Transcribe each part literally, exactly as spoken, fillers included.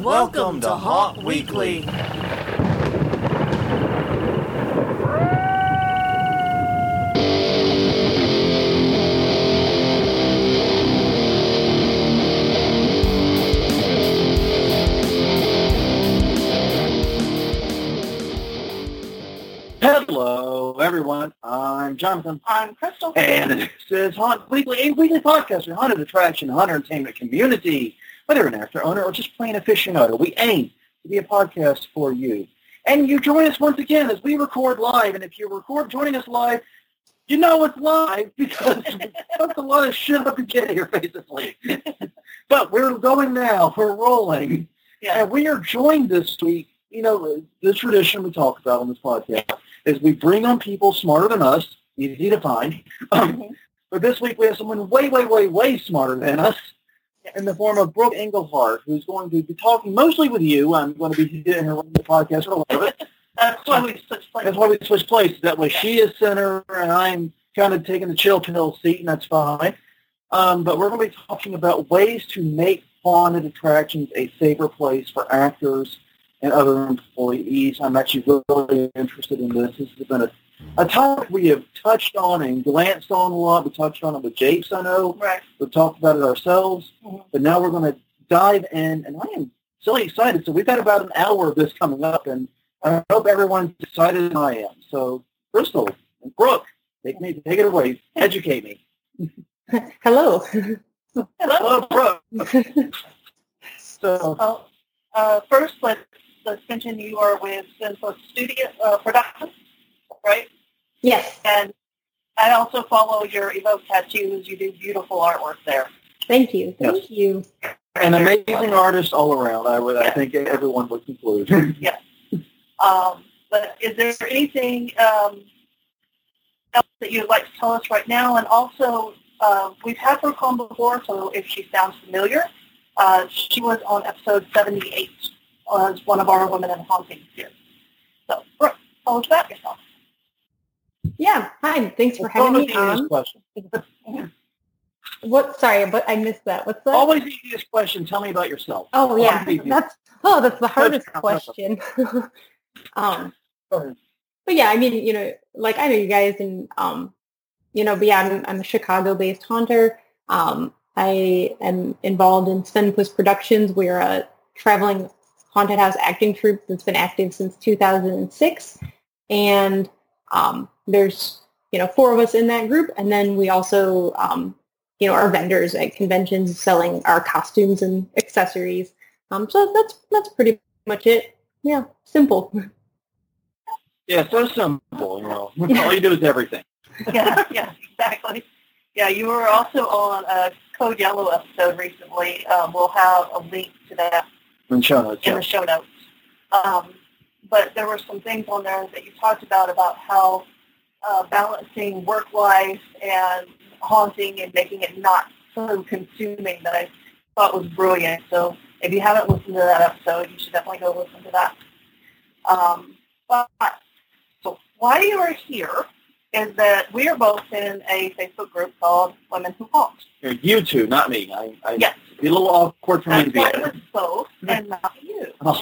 Welcome to Haunt Weekly. Hello, everyone. I'm Jonathan. I'm Crystal. And this is Haunt Weekly, a weekly podcast for haunted attraction, haunted entertainment community. Whether you're an actor, owner, or just plain aficionado, we aim to be a podcast for you. And you join us once again as we record live. And if you record joining us live, you know it's live because that's a lot of shit up to get here, basically. But we're going now. We're rolling. Yeah. And we are joined this week. You know, the tradition we talk about on this podcast is we bring on people smarter than us, easy to find. Um, Mhm. But this week we have someone way, way, way, way smarter than us in the form of Brooke Engelhardt, who's going to be talking mostly with you. I'm going to be doing her the podcast for a lot of it. That's why we switched places. That's why we switched places. That way she is center and I'm kind of taking the chill pill seat, and that's fine. Um, but we're going to be talking about ways to make haunted attractions a safer place for actors and other employees. I'm actually really interested in this. This has been a, a topic we have touched on and glanced on a lot. We touched on it with Japes, I know. Right. We've talked about it ourselves. Mhm. But now we're going to dive in, and I am silly excited. So we've got about an hour of this coming up, and I hope everyone's excited as I am. So, Crystal and Brooke, take, me, take it away. Educate me. Hello. Hello. Hello, Brooke. So, Well, uh, first, let's, let's mention you are with Sinful Studio uh, Productions, right? Yes. And I also follow your Evoke Tattoos. You do beautiful artwork there. Thank you. Yes. Thank you. an amazing artist all around, I would, I think everyone would conclude. Yes. Um, but is there anything um, else that you'd like to tell us right now? And also, uh, we've had her on before, so if she sounds familiar, uh, she was on episode seventy-eight as one of our Women in Haunting here. So, Brooke, tell us about yourself. Yeah. Hi. Thanks for Well, having always me the easiest on. question. What? Sorry, but I missed that. What's that? Always the easiest question. Tell me about yourself. Oh yeah. Always the easiest. That's oh, that's the hardest Coach, question. um, Go ahead. but yeah, I mean, you know, like I know you guys, and um, you know, but yeah, I'm, I'm a Chicago-based haunter. Um, I am involved in Svenquist Productions. We're a traveling haunted house acting troupe that's been active since two thousand six, and um, there's you know four of us in that group, and then we also um, you know are vendors at conventions selling our costumes and accessories. Um, so that's that's pretty much it. Yeah, simple. Yeah, so simple. You know, all you do is everything. Yeah, yeah, exactly. Yeah, you were also on a Code Yellow episode recently. Um, we'll have a link to that In show notes. in Yeah. the show notes. Um, but there were some things on there that you talked about, about how uh, balancing work life and haunting and making it not so consuming that I thought was brilliant. So if you haven't listened to that episode, you should definitely go listen to that. Um, but so why you are here is that we are both in a Facebook group called Women Who Haunt. Here, you two, not me. I, I, Yes. It'd be a little awkward for me to That's be why in it it. was both and not you. Oh,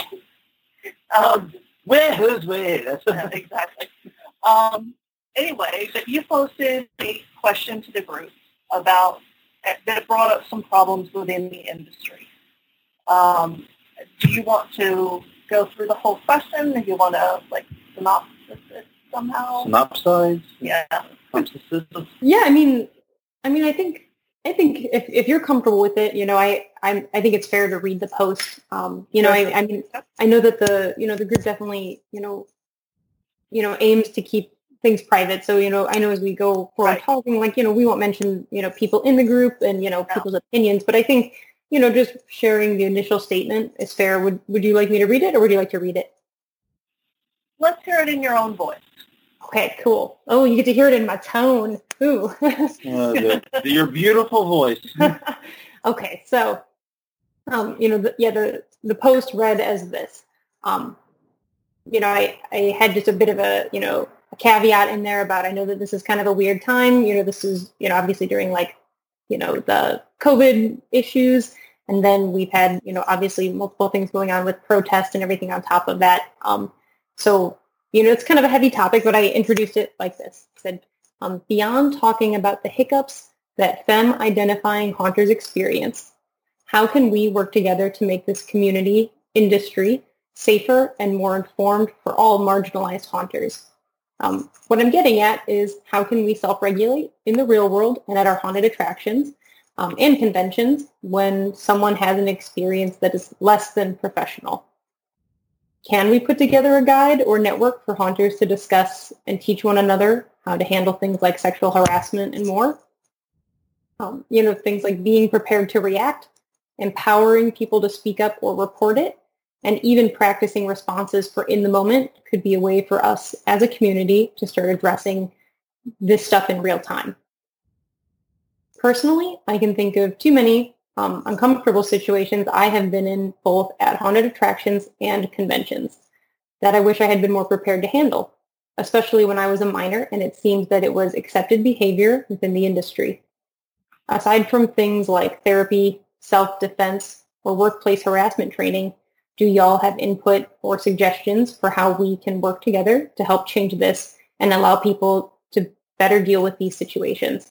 Um, where, who's where? That's yeah, exactly. Um, anyway, but you posted a question to the group about that brought up some problems within the industry. Um, do you want to go through the whole question? Do you want to like synopsis it somehow? synopsize. Yeah. Synopsis. Yeah, I mean, I mean, I think, I think if, if you're comfortable with it, you know, I, I'm, I think it's fair to read the post. Um, you know, I, I mean, I know that the, you know, the group definitely, you know, you know, aims to keep things private. So, you know, I know as we go forward Right. talking, like, you know, we won't mention, you know, people in the group and, you know, No. people's opinions, but I think, you know, just sharing the initial statement is fair. Would, would you like me to read it or would you like to read it? Let's hear it in your own voice. Okay, cool. Oh, you get to hear it in my tone. Ooh. Uh, the, the, your beautiful voice. Okay, so, um, you know, the, yeah, the, the post read as this. Um, you know, I, I had just a bit of a, you know, a caveat in there about, I know that this is kind of a weird time. You know, this is, you know, obviously during like, you know, the COVID issues. And then we've had, you know, obviously multiple things going on with protests and everything on top of that. Um, so, you know, it's kind of a heavy topic, but I introduced it like this. I said, um, beyond talking about the hiccups that femme-identifying haunters experience, how can we work together to make this community, industry, safer and more informed for all marginalized haunters? Um, what I'm getting at is how can we self-regulate in the real world and at our haunted attractions um, and conventions when someone has an experience that is less than professional? Can we put together a guide or network for haunters to discuss and teach one another how to handle things like sexual harassment and more? Um, you know, things like being prepared to react, empowering people to speak up or report it, and even practicing responses for in the moment could be a way for us as a community to start addressing this stuff in real time. Personally, I can think of too many um, uncomfortable situations I have been in both at haunted attractions and conventions that I wish I had been more prepared to handle, especially when I was a minor and it seemed that it was accepted behavior within the industry. Aside from things like therapy, self-defense, or workplace harassment training, do y'all have input or suggestions for how we can work together to help change this and allow people to better deal with these situations?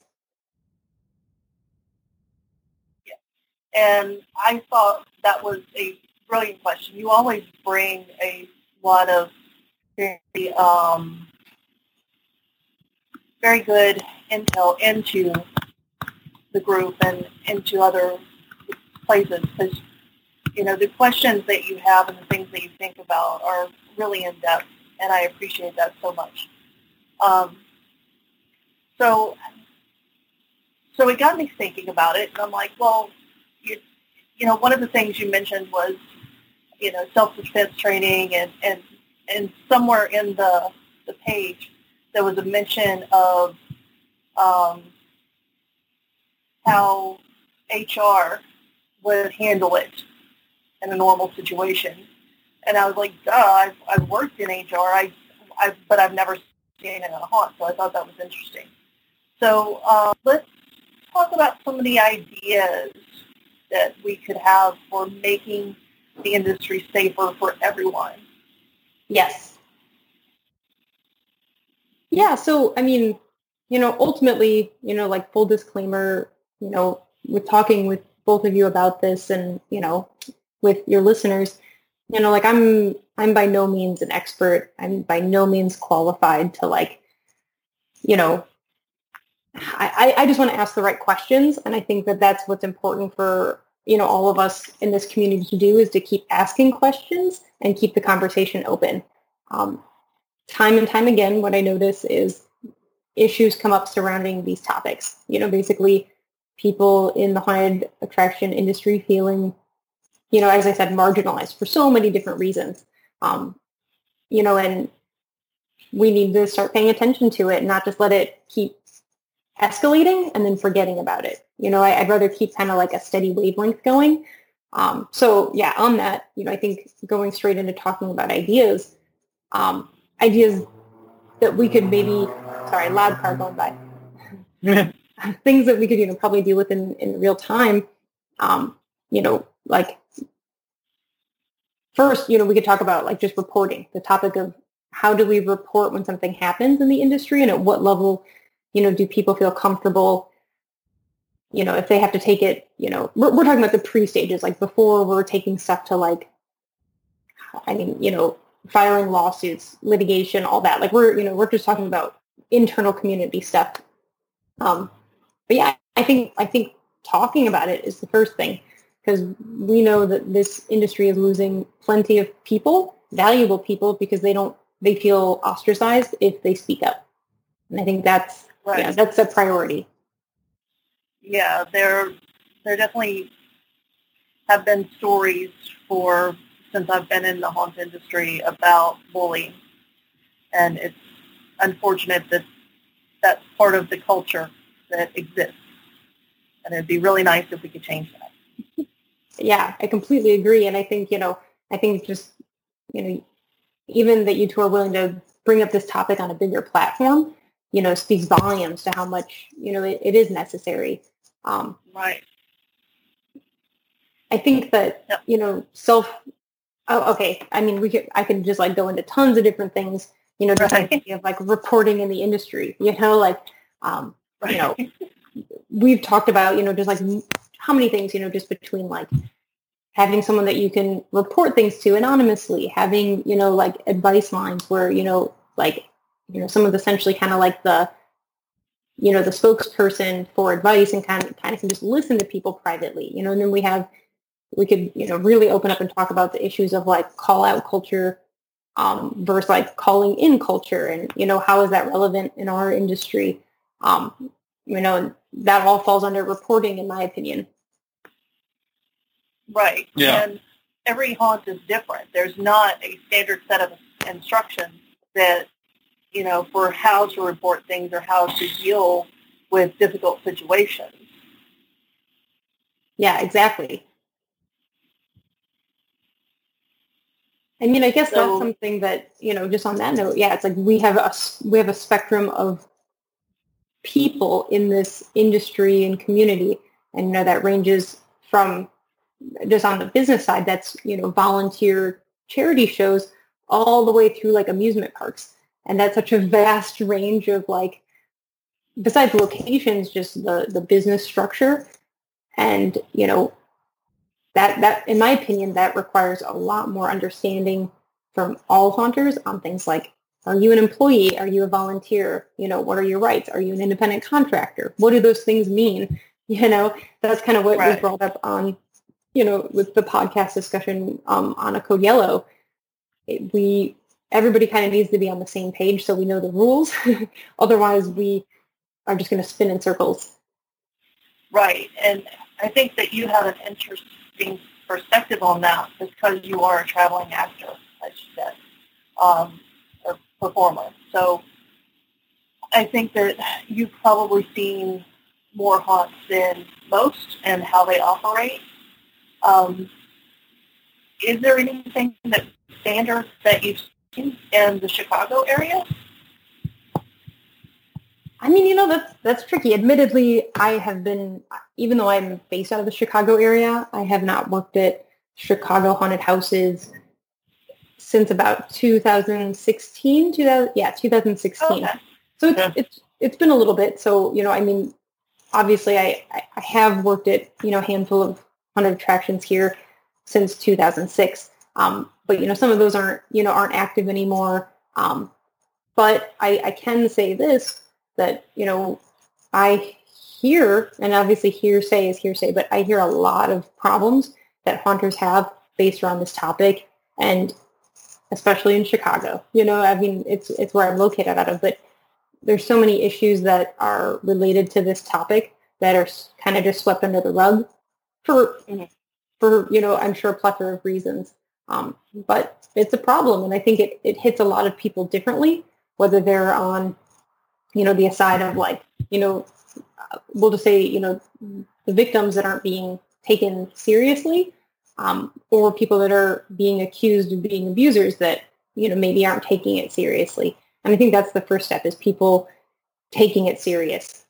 Yeah. And I thought that was a brilliant question. You always bring a lot of very, um, very good intel into the group and into other places, because you know, the questions that you have and the things that you think about are really in-depth, and I appreciate that so much. Um, so, so it got me thinking about it, and I'm like, well, you, you know, one of the things you mentioned was, you know, self-defense training, and, and, and somewhere in the, the page there was a mention of um, how H R would handle it in a normal situation. And I was like, duh, I've, I've worked in H R, I, I, but I've never seen it in a haunt, so I thought that was interesting. So uh, let's talk about some of the ideas that we could have for making the industry safer for everyone. Yes. Yeah, so, I mean, you know, ultimately, you know, like full disclaimer, you know, with talking with both of you about this and, you know, with your listeners, you know, like I'm, I'm by no means an expert. I'm by no means qualified to like, you know, I, I just want to ask the right questions. And I think that that's what's important for, you know, all of us in this community to do, is to keep asking questions and keep the conversation open. Um, time and time again, what I notice is issues come up surrounding these topics. You know, basically people in the haunted attraction industry feeling, you know, as I said, marginalized for so many different reasons. Um, you know, and we need to start paying attention to it and not just let it keep escalating and then forgetting about it. You know, I, I'd rather keep kind of like a steady wavelength going. Um, so yeah, on that, you know, I think going straight into talking about ideas, um, ideas that we could maybe, sorry, loud car going by, things that we could, you know, probably deal with in, in real time. Um, you know, like first, you know, we could talk about like just reporting, the topic of how do we report when something happens in the industry, and at what level, you know, do people feel comfortable, you know, if they have to take it, you know, we're, we're talking about the pre-stages, like before we're taking stuff to like, I mean, you know, filing lawsuits, litigation, all that. Like we're, you know, we're just talking about internal community stuff. Um, but yeah, I think, I think talking about it is the first thing, because we know that this industry is losing plenty of people, valuable people, because they don't, they feel ostracized if they speak up. And I think that's, right. yeah, that's a priority. Yeah, there, there definitely have been stories for, since I've been in the haunt industry, about bullying. And it's unfortunate that that's part of the culture that exists. And it'd be really nice if we could change that. Yeah, I completely agree. And I think, you know, I think just, you know, even that you two are willing to bring up this topic on a bigger platform, you know, speaks volumes to how much, you know, it, it is necessary. Um, right. I think that, Yep. you know, self, oh, okay. I mean, we could, I could just like go into tons of different things, you know, just Right. like of like reporting in the industry, you know, like, um, you know, Right. we've talked about, you know, just like m- how many things, you know, just between like having someone that you can report things to anonymously, having, you know, like advice lines where, you know, like, you know, someone's essentially kind of like the, you know, the spokesperson for advice and kind of kind of can just listen to people privately, you know, and then we have, we could, you know, really open up and talk about the issues of like call out culture um, versus like calling in culture and, you know, how is that relevant in our industry? Um, you know, that all falls under reporting in my opinion. Right. Yeah. And every haunt is different. There's not a standard set of instructions that, you know, for how to report things or how to deal with difficult situations. Yeah, exactly. I mean, I guess So- that's something that, you know, just on that note, yeah, it's like we have a, s- we have a spectrum of people in this industry and community. And, you know, that ranges from just on the business side, that's, you know, volunteer charity shows all the way through like amusement parks. And that's such a vast range of like, besides locations, just the, the business structure. And, you know, that, that, in my opinion, that requires a lot more understanding from all haunters on things like, are you an employee? Are you a volunteer? You know, what are your rights? Are you an independent contractor? What do those things mean? You know, that's kind of what was Right. brought up on, you know, with the podcast discussion um, on A Code Yellow. It, we, everybody kind of needs to be on the same page so we know the rules. Otherwise, we are just going to spin in circles. Right. And I think that you have an interesting perspective on that because you are a traveling actor, as you said, um, or performer. So I think that you've probably seen more haunts than most and how they operate. Um, is there anything that standard that you've seen in the Chicago area? I mean, you know, that's that's tricky. Admittedly, I have been, even though I'm based out of the Chicago area, I have not worked at Chicago haunted houses since about two thousand sixteen. two thousand, yeah, two thousand sixteen. Okay. So it's, Yeah. it's it's been a little bit. So, you know, I mean, obviously, I, I I have worked at, you know, a handful of haunted attractions here since two thousand six. Um, but, you know, some of those aren't, you know, aren't active anymore. Um, but I, I can say this, that, you know, I hear, and obviously hearsay is hearsay, but I hear a lot of problems that haunters have based around this topic, and especially in Chicago. You know, I mean, it's it's where I'm located out of, but there's so many issues that are related to this topic that are kind of just swept under the rug for, Mhm. for you know, I'm sure a plethora of reasons. Um, but it's a problem, and I think it, it hits a lot of people differently, whether they're on, you know, the side of like, you know, uh, we'll just say, you know, the victims that aren't being taken seriously, um, or people that are being accused of being abusers that, you know, maybe aren't taking it seriously. And I think that's the first step, is people taking it serious.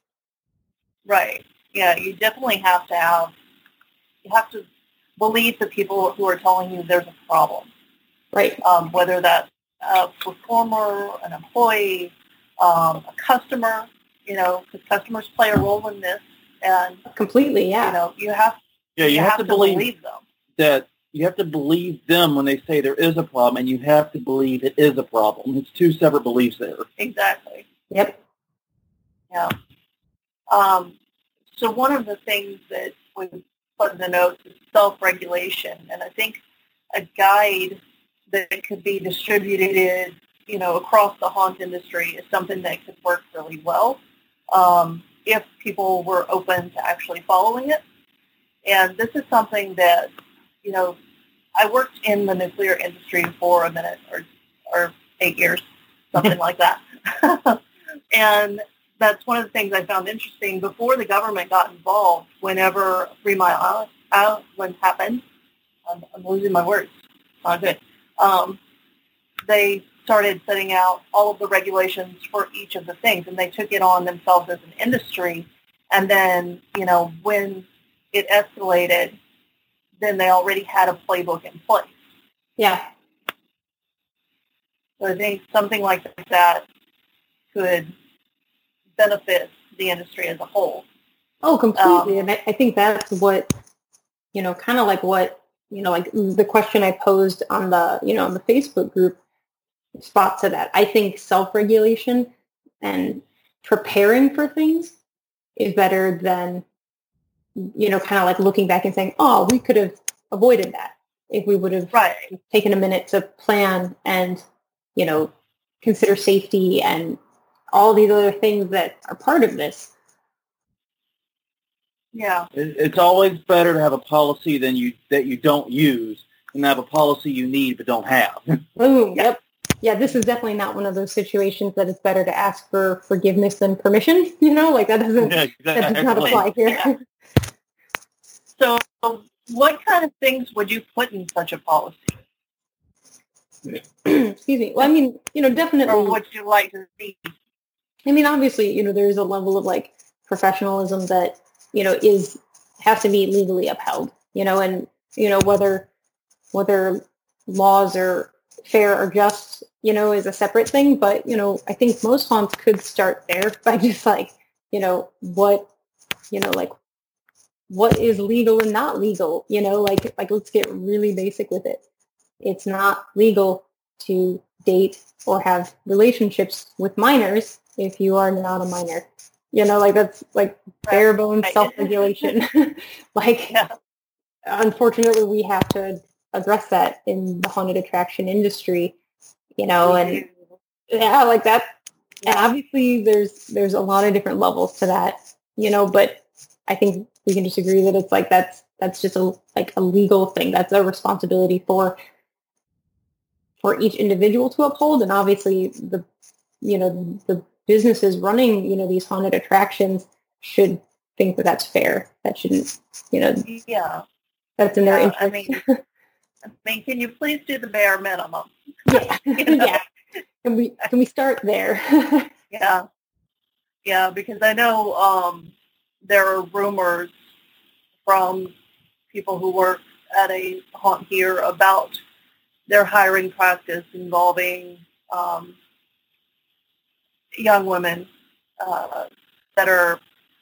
Right. Yeah, you definitely have to have, you have to believe the people who are telling you there's a problem, Right. um, whether that's a performer, an employee, um, a customer, you know, because customers play a role in this. And, Completely. Yeah. you know, you have, Yeah, you, you have, to believe, them. that you have to believe them when they say there is a problem, and you have to believe it is a problem. It's two separate beliefs there. Exactly. Yep. Yeah. Um, so one of the things that we put in the notes is self-regulation. And I think a guide that could be distributed, you know, across the haunt industry is something that could work really well um, if people were open to actually following it. And this is something that, you know, I worked in the nuclear industry for a minute or, or eight years, something like that. And that's one of the things I found interesting. Before the government got involved, whenever Three Mile Island happened, I'm, I'm losing my words. Not good. Um, they started setting out all of the regulations for each of the things, and they took it on themselves as an industry. And then, you know, when it escalated, then they already had a playbook in place. Yeah. So I think something like that could benefit the industry as a whole. Oh, completely. Um, and I, I think that's what, you know, kind of like what, you know, like the question I posed on the, you know, on the Facebook group spot to that. I think self-regulation and preparing for things is better than, you know, kind of like looking back and saying, oh, we could have avoided that if we would have right. taken a minute to plan and, you know, consider safety and all these other things that are part of this. Yeah. It- It's always better to have a policy than you that you don't use than have a policy you need but don't have. Boom. Yep. Yeah, this is definitely not one of those situations that it's better to ask for forgiveness than permission. You know, like that doesn't Yeah, that does not exactly. apply here. Yeah. So what kind of things would you put in such a policy? Excuse me. Well, I mean, you know, definitely. Or would you like to see? I mean, obviously, you know, there's a level of like professionalism that, you know, is has to be legally upheld, you know, and, you know, whether whether laws are fair or just, you know, is a separate thing. But, you know, I think most haunts could start there by just like, you know, what, you know, like what is legal and not legal, you know, like, like let's get really basic with it. It's not legal to date or have relationships with minors if you are not a minor. You know, like that's like bare bones Right. self-regulation. Like, Yeah. unfortunately, we have to address that in the haunted attraction industry, you know, and yeah, like that. And obviously, there's there's a lot of different levels to that, you know, but I think we can just agree that it's like that's that's just a like a legal thing. That's a responsibility for for each individual to uphold, and obviously the you know the businesses running you know these haunted attractions should think that that's fair. That shouldn't you know Yeah. that's in their Yeah, interest. I mean, I mean, can you please do the bare minimum? Yeah, You know? yeah. Can we can we start there? Yeah. Yeah, because I know um, there are rumors from people who work at a haunt here about their hiring practice involving um, young women uh, that are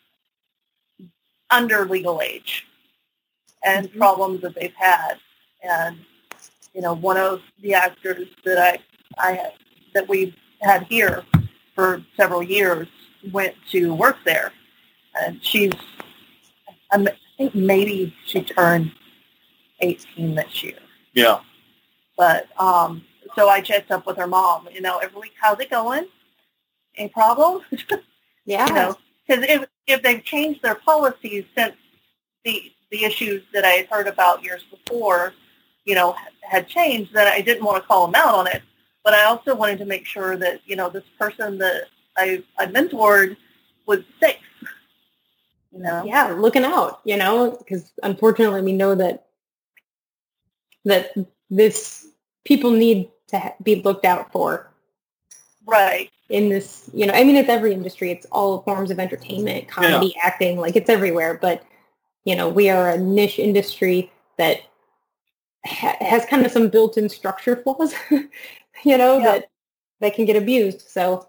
under legal age and Mhm. problems that they've had. And, you know, one of the actors that I, I that we had here for several years went to work there. And she's, I think maybe she turned eighteen this year. Yeah. But, um, so I checked up with her mom, you know, every week, how's it going? Any problem? Yeah. You know, because if, if they've changed their policies since the the issues that I had heard about years before, you know, had changed, then I didn't want to call them out on it. But I also wanted to make sure that, you know, this person that I, I mentored was safe, you know? Yeah, looking out, you know, because unfortunately we know that that this people need to ha- be looked out for Right. in this, you know, I mean, it's every industry. It's all forms of entertainment, comedy, acting, like it's everywhere. But, you know, we are a niche industry that ha- has kind of some built-in structure flaws, you know, Yeah. that, that can get abused. So,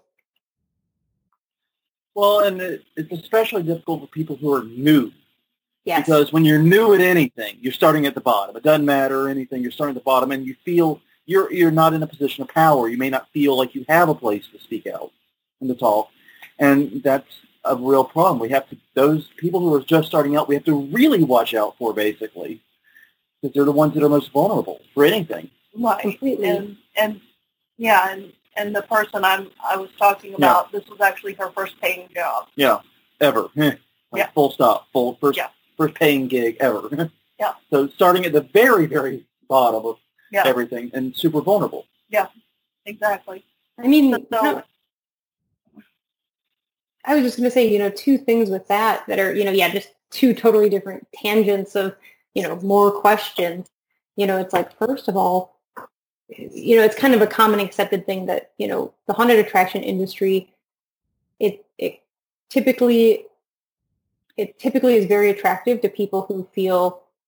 Well, and it, it's especially difficult for people who are new. yes. Because when you're new at anything, you're starting at the bottom. It doesn't matter anything. You're starting at the bottom, and you feel you're you're not in a position of power. You may not feel like you have a place to speak out and to talk, and that's a real problem. We have to those people who are just starting out. We have to really watch out for, basically, because they're the ones that are most vulnerable for anything. Right. Completely. And, and yeah, and, and the person I'm, I was talking about, this was actually her first paying job. Yeah, ever. Like Yeah. Full stop. Full first Yeah. first paying gig ever. Yeah. So starting at the very very bottom of Yeah, everything and super vulnerable. exactly. I mean, So, you know, I was just going to say, you know, two things with that that are, you know, yeah, just two totally different tangents of, you know, more questions. You know, it's like, first of all, you know, it's kind of a common accepted thing that, you know, the haunted attraction industry, it, it typically, it typically is very attractive to people who feel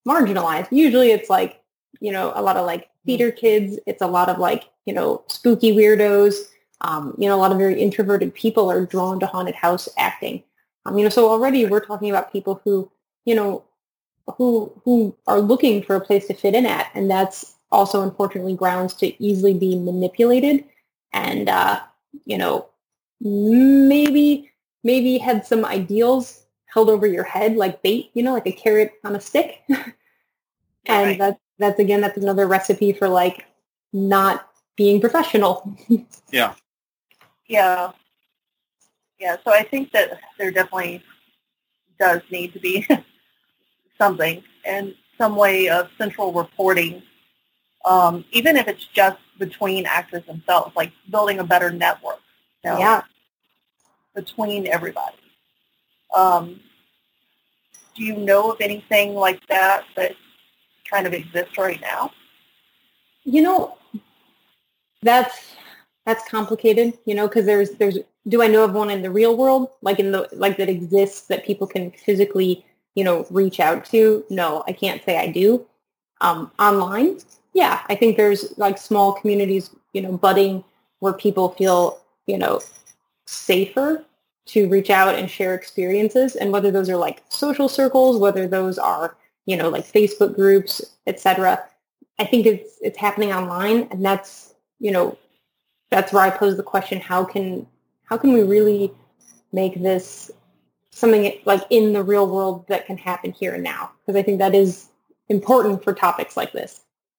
marginalized. Usually it's like, you know, a lot of like theater kids. It's a lot of like, you know, spooky weirdos. Um, you know, a lot of very introverted people are drawn to haunted house acting. Um, you know, so already we're talking about people who, you know, who who are looking for a place to fit in at, and that's also unfortunately grounds to easily be manipulated, and uh, you know, maybe maybe had some ideals held over your head like bait, you know, like a carrot on a stick. And Right. that's that's again that's another recipe for like not being professional. Yeah. Yeah. Yeah. So I think that there definitely does need to be something and some way of central reporting, um, even if it's just between actors themselves, like building a better network, you know, Yeah. between everybody. Um, do you know of anything like that that kind of exists right now? You know, that's that's complicated, you know, because there's there's do I know of one in the real world, like in the like that exists that people can physically, you know, reach out to? No, I can't say I do. Um, online, yeah, I think there's like small communities, you know, budding where people feel, you know, safer to reach out and share experiences, and whether those are like social circles, whether those are, you know, like Facebook groups, et cetera. I think it's it's happening online, and that's, you know, that's where I pose the question: how can how can we really make this something like in the real world that can happen here and now? Because I think that is important for topics like this.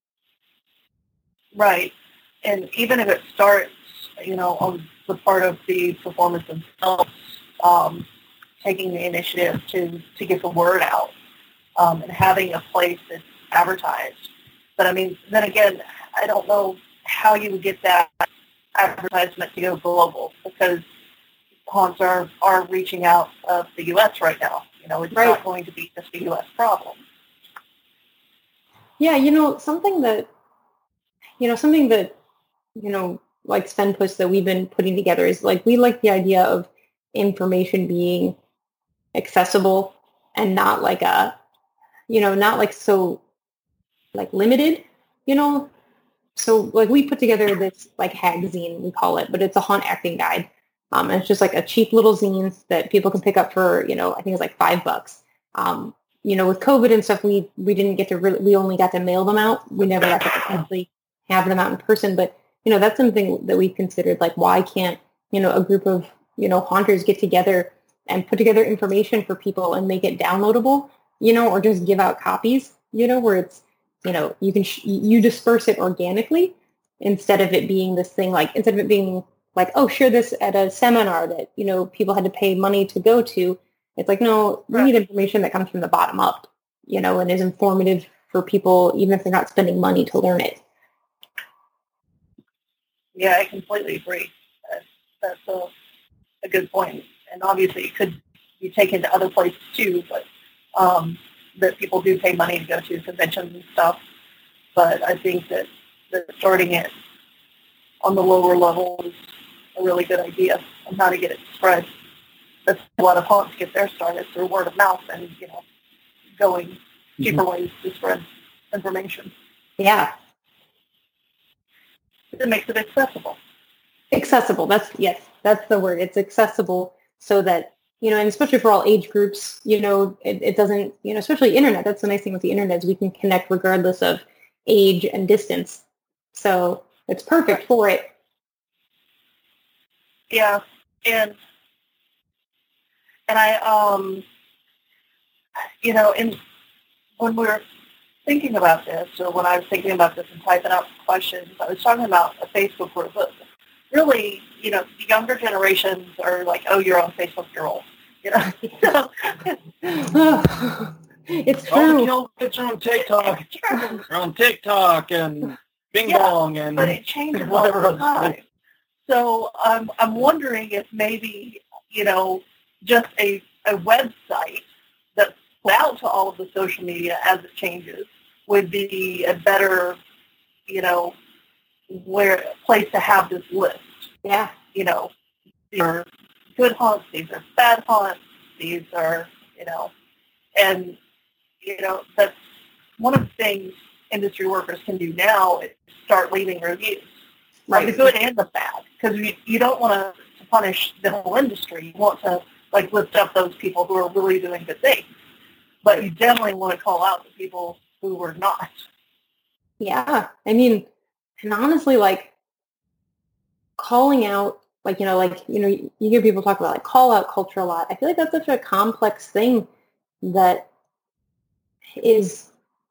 Right. And even if it starts, you know, on the part of the performers themselves, um, taking the initiative to, to get the word out, um, and having a place that's advertised. But I mean, then again, I don't know how you would get that advertisement to go global, because haunts are, are reaching out of the U S right now. You know, it's Right. not going to be just a U S problem. Yeah, you know, something that, you know, something that, you know, like Svenpuss that we've been putting together is like, we like the idea of information being accessible and not like a, you know, not like so like limited, you know. So like we put together this like hag zine, we call it, but it's a haunt acting guide. Um, and it's just like a cheap little zine that people can pick up for, you know, I think it's like five bucks. Um, you know, with COVID and stuff, we we didn't get to really, we only got to mail them out. We never got to actually have them out in person. But, you know, that's something that we've considered, like, why can't, you know, a group of, you know, haunters get together and put together information for people and make it downloadable, you know, or just give out copies, you know, where it's, you know, you can, sh- you disperse it organically instead of it being this thing, like, instead of it being like, oh, share this at a seminar that, you know, people had to pay money to go to. It's like, no, we Right. need information that comes from the bottom up, you know, and is informative for people, even if they're not spending money to learn it. Yeah, I completely agree. That's, that's a, a good point. And obviously it could be taken to other places too, but um, that people do pay money to go to conventions and stuff. But I think that, that starting it on the lower level is a really good idea on how to get it spread. That's a lot of haunts get their started through word of mouth and, you know, going cheaper mm-hmm. ways to spread information. Yeah. It makes it accessible. Accessible. That's, yes, that's the word. It's accessible so that, you know, and especially for all age groups, you know, it, it doesn't, you know, especially internet. That's the nice thing with the internet is we can connect regardless of age and distance. So it's perfect right. for it. Yeah. And, and I, um, you know, in, when we were thinking about this, or when I was thinking about this and typing out questions, I was talking about a Facebook group. But really, you know, the younger generations are like, oh, you're on Facebook, you're old. You know? It's true. All the kill kids are on TikTok. They're on TikTok and Bing yeah, Bong and but it changes all the time. So um, I'm wondering if maybe, you know, just a, a website that's put out to all of the social media as it changes would be a better, you know, where place to have this list. Yeah. You know, these are good haunts, these are bad haunts, these are, you know, and, you know, that's one of the things industry workers can do now is start leaving reviews, like Right. the good and the bad, because you, you don't want to punish the whole industry. You want to like lift up those people who are really doing good things, but you definitely want to call out the people who were not. Yeah. I mean, and honestly, like calling out, like, you know, like, you know, you you hear people talk about like call out culture a lot. I feel like that's such a complex thing that is,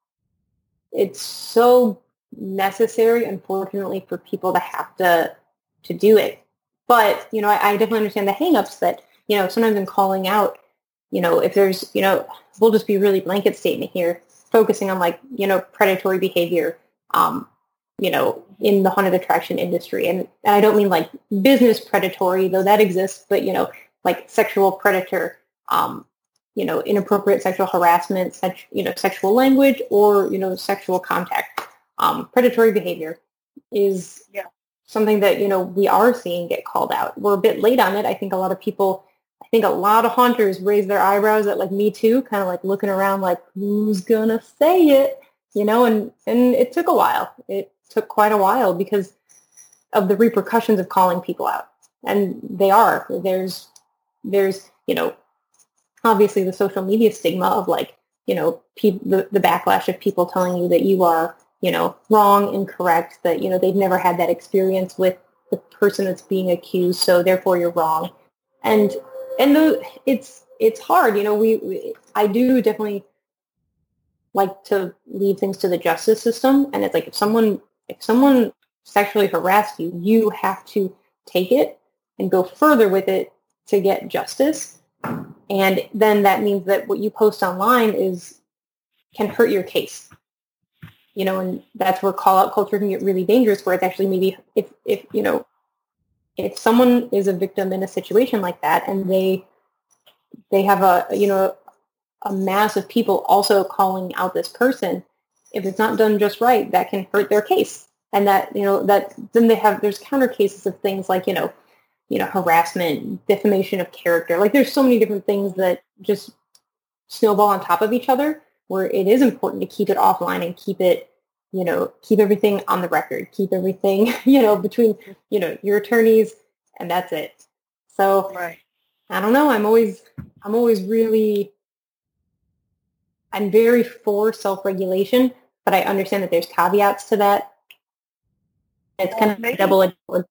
it's so necessary, unfortunately, for people to have to, to do it. But, you know, I, I definitely understand the hangups that, you know, sometimes in calling out, you know, if there's, you know, we'll just be really blanket statement here, focusing on like, you know, predatory behavior, um, you know, in the haunted attraction industry. And, and I don't mean like business predatory, though that exists, but, you know, like sexual predator, um, you know, inappropriate sexual harassment, such, you know, sexual language, or, you know, sexual contact. Um, predatory behavior is Yeah. something that, you know, we are seeing get called out. We're a bit late on it. I think a lot of people, I think a lot of haunters raise their eyebrows at like Me Too, kind of like looking around like, who's gonna say it? You know, and, and it took a while. It took quite a while because of the repercussions of calling people out. And they are. There's, there's, you know, obviously the social media stigma of like, you know, pe- the, the backlash of people telling you that you are, you know, wrong, incorrect, that, you know, they've never had that experience with the person that's being accused, so therefore you're wrong. And, and the, it's, it's hard, you know, we, we, I do definitely like to leave things to the justice system. And it's like, if someone, if someone sexually harassed you, you have to take it and go further with it to get justice. And then that means that what you post online is, can hurt your case. You know, and that's where call out culture can get really dangerous, where it's actually maybe if, if, you know, if someone is a victim in a situation like that and they, they have a, you know, a mass of people also calling out this person, if it's not done just right, that can hurt their case. And that, you know, that then they have, there's counter cases of things like, you know, you know, harassment, defamation of character. Like there's so many different things that just snowball on top of each other, where it is important to keep it offline and keep it, you know, keep everything on the record, keep everything, you know, between, you know, your attorneys, and that's it. So Right. I don't know. I'm always, I'm always really, I'm very for self-regulation, but I understand that there's caveats to that. It's Well, kind of maybe- a double-edged sword.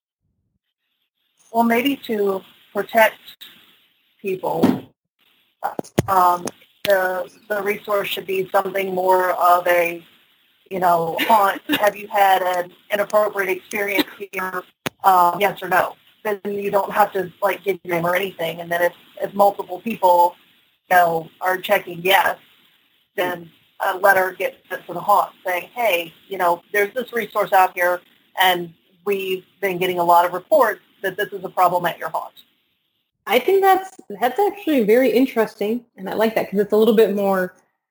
Well, maybe to protect people, um, the the resource should be something more of a, you know, haunt. Have you had an inappropriate experience here? Uh, yes or no. Then you don't have to like give your name or anything. And then if, if multiple people, you know, are checking yes, then a letter gets sent to the haunt saying, hey, you know, there's this resource out here, and we've been getting a lot of reports that this is a problem at your haunt. I think that's that's actually very interesting, and I like that because it's a little bit more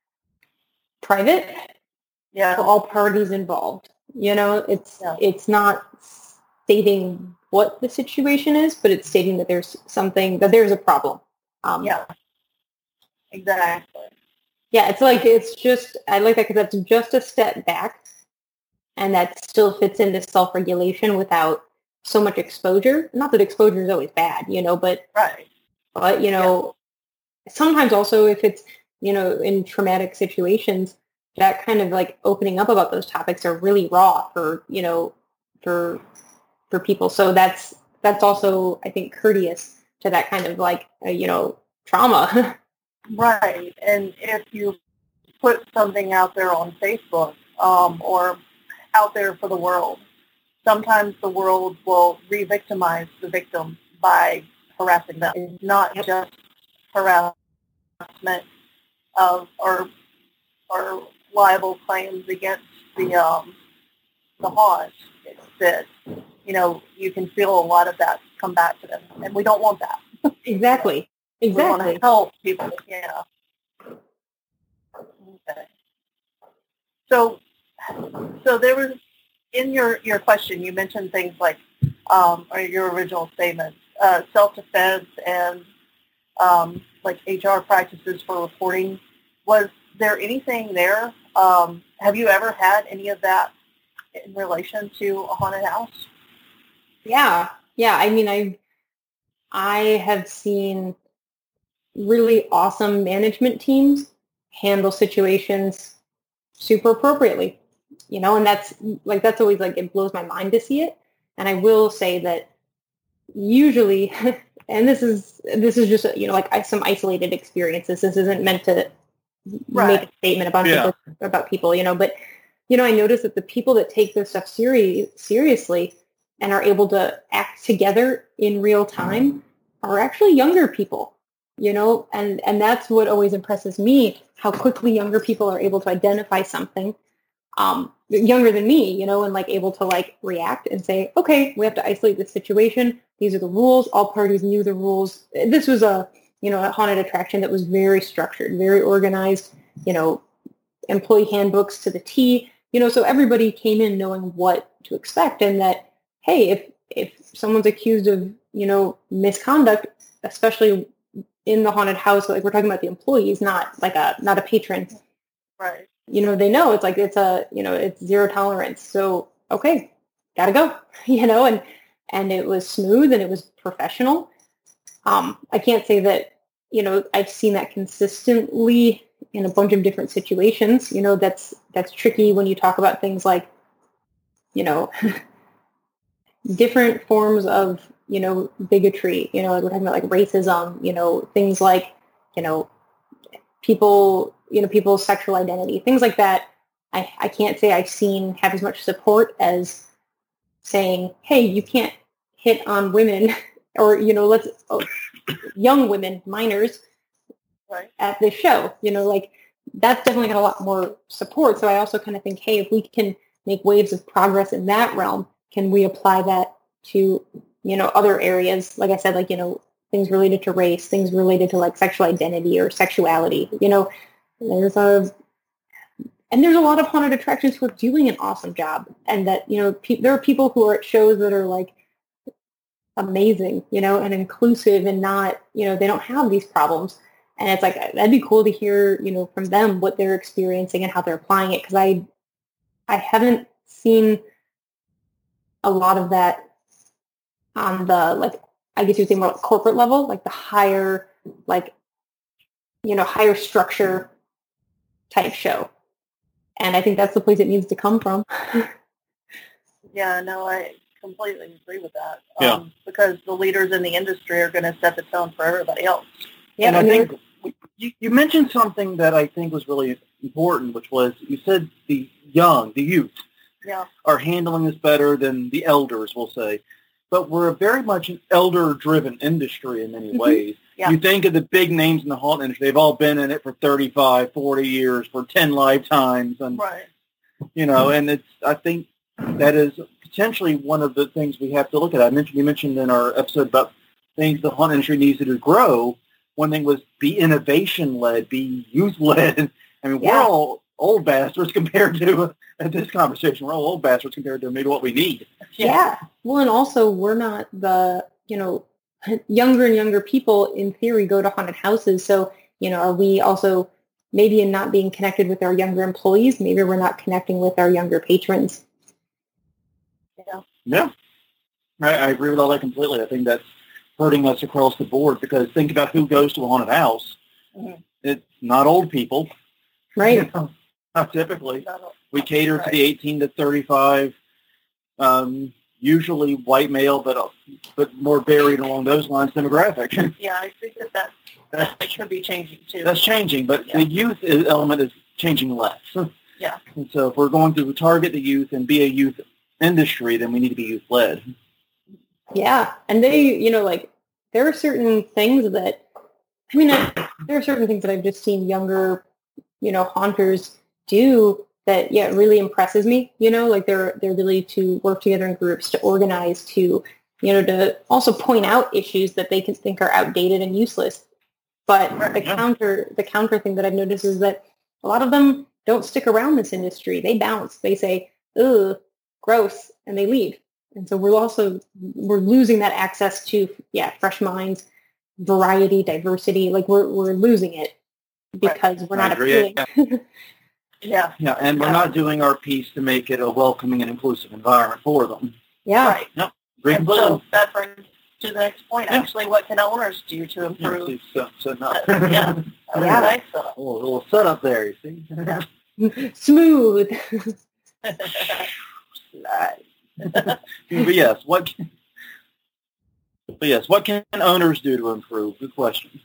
private Yeah. for all parties involved. You know, it's Yeah. it's not stating what the situation is, but it's stating that there's something, that there's a problem. Um, Yeah. Exactly. Yeah, it's like, it's just, I like that because that's just a step back, and that still fits into self-regulation without so much exposure. Not that exposure is always bad, you know, but, Right. but you know, sometimes also if it's, you know, in traumatic situations, that kind of like opening up about those topics are really raw for, you know, for, for people. So that's, that's also, I think, courteous to that kind of like, uh, you know, trauma. Right. And if you put something out there on Facebook um, or out there for the world, sometimes the world will re-victimize the victim by harassing them. It's not Yep. just harassment of or or liable claims against the um, the haunt. It's that, you know, you can feel a lot of that come back to them, and we don't want that. Exactly. We want Exactly. to help people. Yeah. Okay. So, so there was, in your, your question, you mentioned things like, um, or your original statement, uh, self-defense and um, like H R practices for reporting. Was there anything there Um, have you ever had any of that in relation to a haunted house? Yeah, yeah. I mean, I I have seen really awesome management teams handle situations super appropriately, you know, and that's like that's always like it blows my mind to see it. And I will say that usually, and this is this is just you know like some isolated experiences. This isn't meant to Right. make a statement about Yeah. people, about people, you know. But you know, I notice that the people that take this stuff seri- seriously and are able to act together in real time are actually younger people, you know, and and that's what always impresses me, how quickly younger people are able to identify something, um, younger than me, you know, and like able to like react and say, okay, we have to isolate this situation. These are the rules. All parties knew the rules. This was a, you know, a haunted attraction that was very structured, very organized, you know, employee handbooks to the T, you know, so everybody came in knowing what to expect, and that, hey, if if someone's accused of, you know, misconduct, especially in the haunted house, like we're talking about the employees, not like a not a patron, Right. you know, they know it's like it's a, you know, it's zero tolerance. So, okay, gotta go, you know, and and it was smooth and it was professional. Um, I can't say that, you know, I've seen that consistently in a bunch of different situations. You know, that's that's tricky when you talk about things like, you know, different forms of, you know, bigotry, you know, like we're talking about like racism, you know, things like, you know, people, you know, people's sexual identity, things like that. I, I can't say I've seen have as much support as saying, hey, you can't hit on women or, you know, let's, oh, young women, minors, Right. at this show, you know, like that's definitely got a lot more support. So I also kind of think, hey, if we can make waves of progress in that realm, can we apply that to, you know, other areas? Like I said, like, you know, things related to race, things related to like sexual identity or sexuality, you know, there's a, and there's a lot of haunted attractions who are doing an awesome job. And that, you know, pe- there are people who are at shows that are like amazing, you know, and inclusive and not, you know, they don't have these problems. And it's like, that'd be cool to hear, you know, from them what they're experiencing and how they're applying it. Because I, I haven't seen a lot of that on the, like, I guess you'd say more like corporate level, like the higher, like, you know, higher structure type show. And I think that's the place it needs to come from. Yeah, no, I completely agree with that. Yeah. Um, because the leaders in the industry are going to set the tone for everybody else. Yeah, and I and think you, you mentioned something that I think was really important, which was you said the young, the youth, Yeah. are handling this better than the elders, we'll say. But we're very much an elder-driven industry in many Mhm. ways. Yeah. You think of the big names in the haunt industry, they've all been in it for thirty-five, forty years, for ten lifetimes. And, Right. you know, and it's, I think that is potentially one of the things we have to look at. I mentioned, you mentioned in our episode about things the haunt industry needs to do to grow. One thing was be innovation-led, be youth-led. I mean, Yeah. we're all old bastards compared to, at this conversation, we're all old bastards compared to maybe what we need. Yeah. Well, and also we're not the, you know, younger and younger people in theory go to haunted houses. So, you know, are we also maybe in not being connected with our younger employees? Maybe we're not connecting with our younger patrons. Yeah. Yeah. I, I agree with all that completely. I think that's hurting us across the board because think about who goes to a haunted house. Mhm. It's not old people. Right. Not typically. That'll- We cater to Right. the eighteen to thirty-five, um, usually white male, but uh, but more varied along those lines demographic. Yeah, I think that that, that should be changing too. That's changing, but Yeah. the youth is, element is changing less. Yeah. And so if we're going to target the youth and be a youth industry, then we need to be youth-led. Yeah. And they, you know, like there are certain things that, I mean, I, there are certain things that I've just seen younger, you know, haunters do that, yeah, it really impresses me, you know, like their, their ability to work together in groups, to organize, to, you know, to also point out issues that they can think are outdated and useless. But the Yeah. counter, the counter thing that I've noticed is that a lot of them don't stick around this industry. They bounce. They say, ugh, gross, and they leave. And so we're also, we're losing that access to, yeah, fresh minds, variety, diversity. Like we're, we're losing it because we're I not agree. appealing. Yeah. Yeah, and we're Yeah. not doing our piece to make it a welcoming and inclusive environment for them. Yeah. Right. Yep. Great. And so that brings to the next point. Yeah. Actually, what can owners do to Yeah, improve? see, so, so no. Uh, yeah. That was Yeah. nice of A little, little setup there, you see. Smooth. Slide. But yes, what can, but yes, what can owners do to improve? Good question.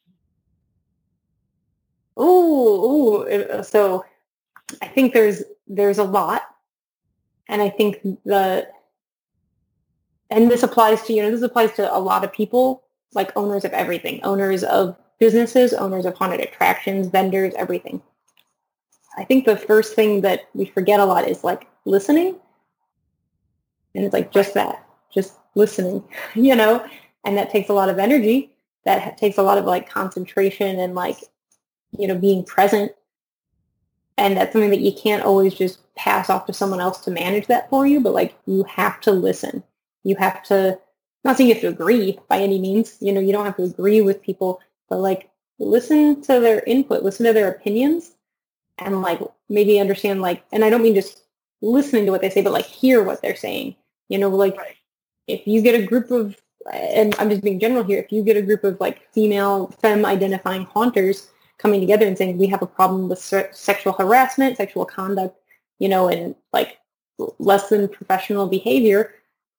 Ooh, ooh. So I think there's there's a lot, and I think the and this applies to you know this applies to a lot of people, like owners of everything, owners of businesses, owners of haunted attractions, vendors, everything. I think the first thing that we forget a lot is like listening, and it's like just that, just listening, you know, and that takes a lot of energy. That takes a lot of like concentration and like you know being present. And that's something that you can't always just pass off to someone else to manage that for you, but like you have to listen. You have to, not saying you have to agree by any means, you know, you don't have to agree with people, but like listen to their input, listen to their opinions, and like maybe understand like, and I don't mean just listening to what they say, but like hear what they're saying. You know, like Right. if you get a group of, and I'm just being general here, if you get a group of like female, femme identifying haunters coming together and saying we have a problem with se- sexual harassment, sexual conduct, you know, and like less than professional behavior,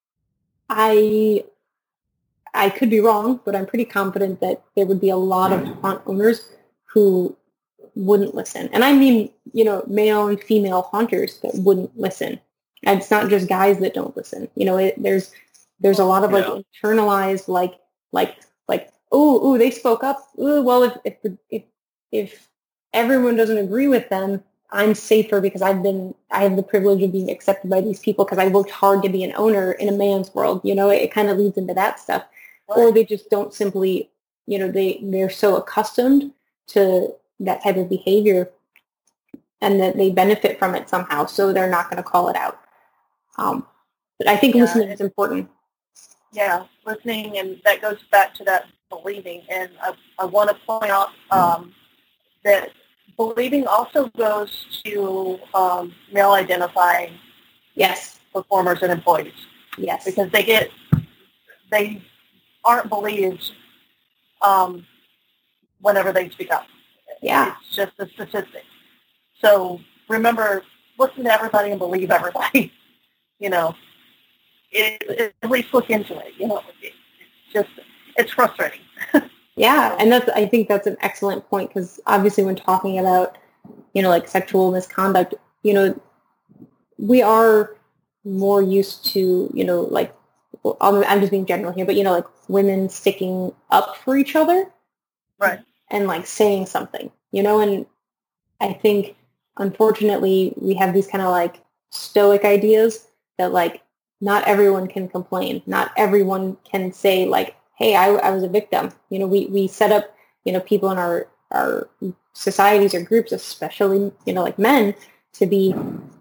I I could be wrong, but I'm pretty confident that there would be a lot of haunt owners who wouldn't listen. And I mean, you know, male and female haunters that wouldn't listen. And it's not just guys that don't listen. You know, it, there's there's a lot of like Yeah. internalized like like like oh oh they spoke up. Ooh, well if if the, if if everyone doesn't agree with them, I'm safer because I've been, I have the privilege of being accepted by these people because I worked hard to be an owner in a man's world. You know, it, it kind of leads into that stuff. Right. Or they just don't simply, you know, they, they're so accustomed to that type of behavior and that they benefit from it somehow. So they're not going to call it out. Um, but I think Yeah, listening it- is important. Yeah, listening, and that goes back to that believing. And I, I want to point out um, that believing also goes to um, male identifying Yes. performers and employees Yes. because they get they aren't believed um, whenever they speak up. Yeah. It's just a statistic. So remember, listen to everybody and believe everybody. You know, it, it, at least look into it. You know, it, it's just it's frustrating. Yeah, and that's I think that's an excellent point because obviously when talking about, you know, like sexual misconduct, you know, we are more used to, you know, like, well, I'm, I'm just being general here, but, you know, like women sticking up for each other. Right. And like saying something, you know, and I think unfortunately we have these kind of like stoic ideas that like not everyone can complain. Not everyone can say like, hey, I, I was a victim. You know, we, we set up, you know, people in our, our societies or groups, especially, you know, like men, to be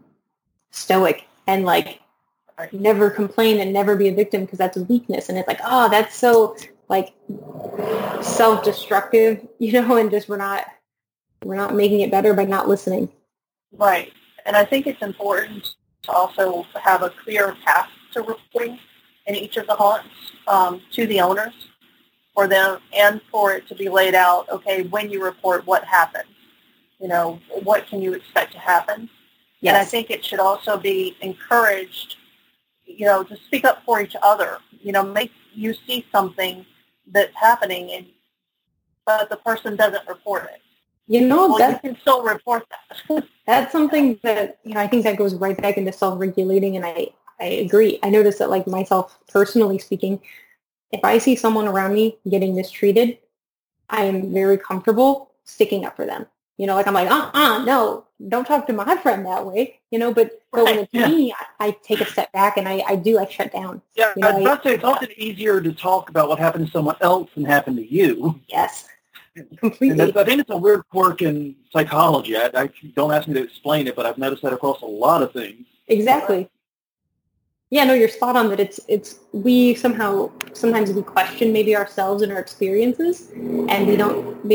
stoic and like never complain and never be a victim because that's a weakness. And it's like, oh, that's so like self-destructive, you know, and just we're not, we're not making it better by not listening. Right. And I think it's important to also have a clear path to reporting in each of the haunts um, to the owners for them and for it to be laid out, okay, when you report, what happens? You know, what can you expect to happen? Yes. And I think it should also be encouraged, you know, to speak up for each other. You know, make you see something that's happening and but the person doesn't report it. You know, Well, that, you can still report that. that's something that, you know, I think that goes right back into self-regulating, and I, I agree. I notice that, like, myself, personally speaking, if I see someone around me getting mistreated, I am very comfortable sticking up for them. You know, like, I'm like, uh-uh, no, don't talk to my friend that way, you know, but, but when it's Yeah. me, I, I take a step back, and I, I do, I shut down. Yeah, You know, I was I- about to say, it's often easier to talk about what happened to someone else than happened to you. Yes, And completely. that's, I think it's a weird quirk in psychology. I, I don't ask me to explain it, but I've noticed that across a lot of things. Exactly. Yeah, no, you're spot on that it's, it's, we somehow, sometimes we question maybe ourselves and our experiences, and we don't, maybe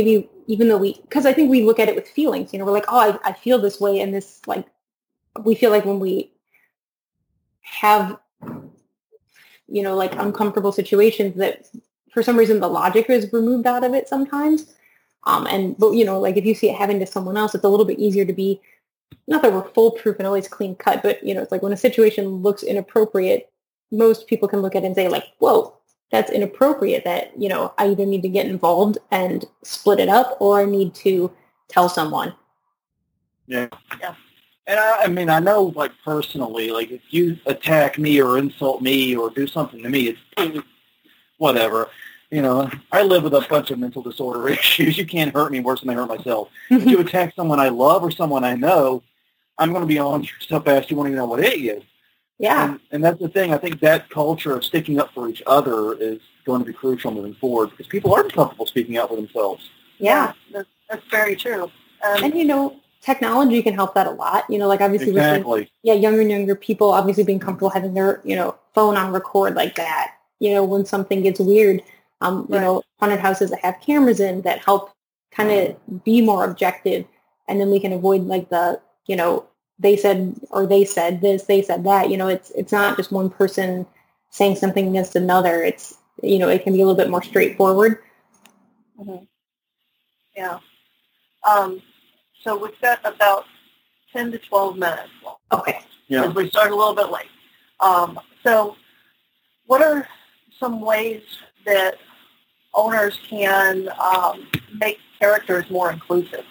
even though we, because I think we look at it with feelings, you know, we're like, oh, I, I feel this way. And this, like, we feel like when we have, you know, like uncomfortable situations that for some reason the logic is removed out of it sometimes. Um, and, but, you know, like if you see it happening to someone else, it's a little bit easier to be, not that we're foolproof and always clean cut, but, you know, it's like when a situation looks inappropriate, most people can look at it and say like, whoa, that's inappropriate, that, you know, I either need to get involved and split it up or I need to tell someone. Yeah. Yeah. And I, I mean, I know, like, personally, like, if you attack me or insult me or do something to me, it's whatever. You know, I live with a bunch of mental disorder issues. You can't hurt me worse than I hurt myself. If you attack someone I love or someone I know, I'm going to be on your so fast you won't even know what hit you. Yeah. And, and that's the thing. I think that culture of sticking up for each other is going to be crucial moving forward because people aren't comfortable speaking out for themselves. Yeah. That's, that's very true. Um, And, you know, technology can help that a lot. You know, like obviously, we're seeing, Exactly. yeah, younger and younger people obviously being comfortable having their, you know, phone on record like that. You know, when something gets weird, um, you Right. know, haunted houses that have cameras in that help kind of be more objective. And then we can avoid like the, you know, they said, or they said this, they said that. You know, it's it's not just one person saying something against another. It's, you know, it can be a little bit more straightforward. mhm. Yeah. Um, so we've got about ten to twelve minutes left. Okay. Yeah. Because we started a little bit late. Um, so what are some ways that owners can um, make characters more inclusive?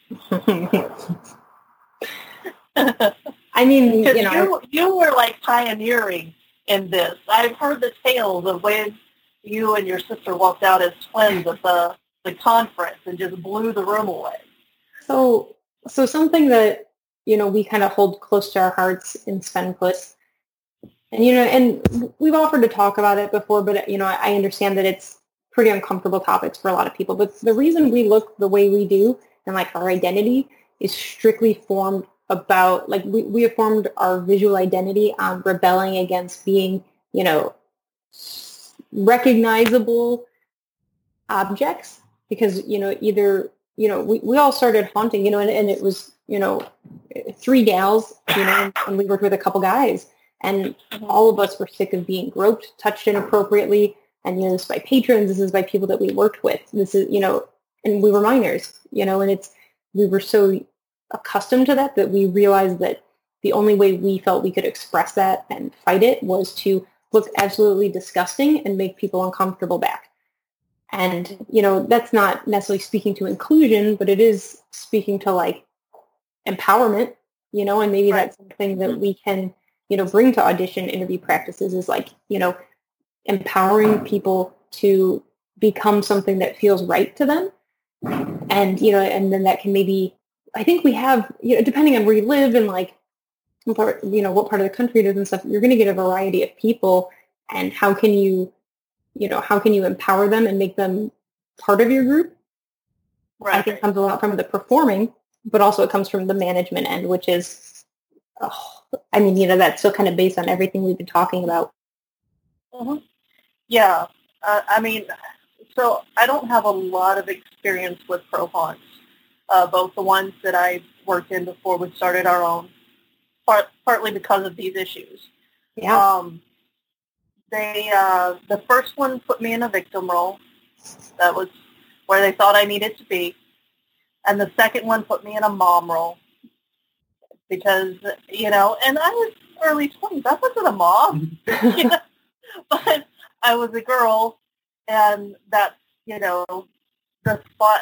I mean, Because you know, you, you were like pioneering in this. I've heard the tales of when you and your sister walked out as twins at the, the conference and just blew the room away. So, so something that, you know, we kind of hold close to our hearts in Svenpuss, and, you know, and we've offered to talk about it before, but, you know, I understand that it's pretty uncomfortable topics for a lot of people. But the reason we look the way we do and like our identity is strictly formed about, like, we, we have formed our visual identity on rebelling against being, you know, recognizable objects because, you know, either, you know, we, we all started haunting, you know, and, and it was, you know, three gals, you know, and we worked with a couple guys. And all of us were sick of being groped, touched inappropriately. And, you know, this is by patrons. This is by people that we worked with. This is, you know, and we were minors, you know, and it's, we were so accustomed to that that we realized that the only way we felt we could express that and fight it was to look absolutely disgusting and make people uncomfortable back. And, you know, that's not necessarily speaking to inclusion, but it is speaking to, like, empowerment, you know, and maybe Right. that's something that we can, you know, bring to audition interview practices is, like, you know, empowering people to become something that feels right to them. And, you know, and then that can maybe, I think we have, you know, depending on where you live and, like, what part, you know, what part of the country it is and stuff, you're going to get a variety of people. And how can you, you know, how can you empower them and make them part of your group? Right. I think it comes a lot from the performing, but also it comes from the management end, which is, oh, I mean, you know, that's still kind of based on everything we've been talking about. Mm-hmm. Yeah. Uh, I mean, so I don't have a lot of experience with pro haunts, uh, both the ones that I worked in before we started our own, part, partly because of these issues. Yeah. Um, they, uh, the first one put me in a victim role. That was where they thought I needed to be. And the second one put me in a mom role because, you know, and I was early twenties. I wasn't a mom, you know? But I was a girl, and that's, you know, the spot,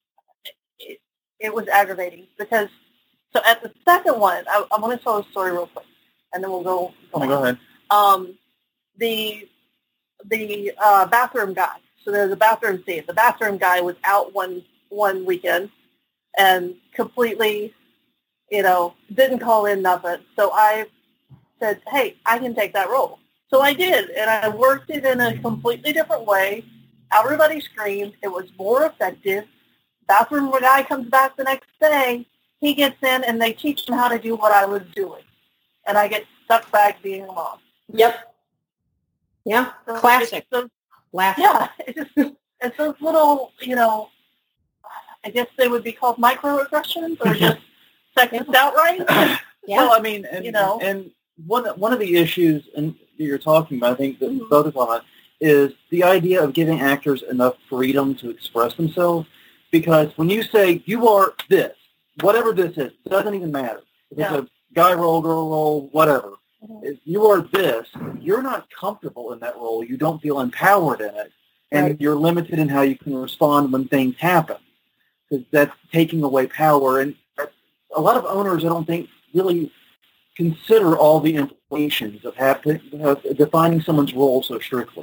it, it was aggravating because, so at the second one, I, I want to tell a story real quick, and then we'll go, go, Oh, go ahead. Um, the the uh, bathroom guy, so there's a bathroom scene. The bathroom guy was out one one weekend and completely, you know, didn't call in nothing. So I said, hey, I can take that role. So I did, and I worked it in a completely different way. Everybody screamed. It was more effective. Bathroom guy comes back the next day. He gets in, and they teach him how to do what I was doing. And I get stuck back being a mom. Yep. Yeah. So Classic. it's those, Classic. yeah, it's just it's those little, you know, I guess they would be called microaggressions or just sexist outright. Yeah. Well, I mean, and, You know. and one one of the issues and that you're talking about, I think that Mhm. both of them is the idea of giving actors enough freedom to express themselves. Because when you say you are this, whatever this is, it doesn't even matter. If Yeah. it's a guy role, girl role, whatever. Mhm. If you are this, you're not comfortable in that role. You don't feel empowered in it. And Right. you're limited in how you can respond when things happen. Because that's taking away power. And a lot of owners, I don't think, really consider all the implications of, have to, of defining someone's role so strictly.